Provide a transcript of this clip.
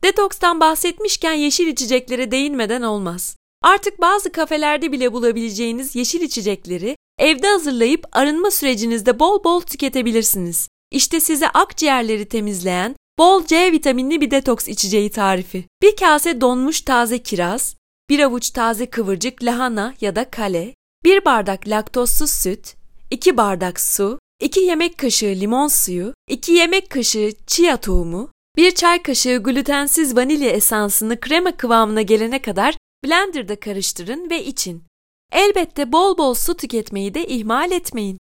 Detokstan bahsetmişken yeşil içeceklere değinmeden olmaz. Artık bazı kafelerde bile bulabileceğiniz yeşil içecekleri evde hazırlayıp arınma sürecinizde bol bol tüketebilirsiniz. İşte size akciğerleri temizleyen, bol C vitaminli bir detoks içeceği tarifi. Bir kase donmuş taze kiraz, bir avuç taze kıvırcık lahana ya da kale, 1 bardak laktozsuz süt, 2 bardak su, 2 yemek kaşığı limon suyu, 2 yemek kaşığı chia tohumu, 1 çay kaşığı glutensiz vanilya esansını krema kıvamına gelene kadar blenderda karıştırın ve için. Elbette bol bol su tüketmeyi de ihmal etmeyin.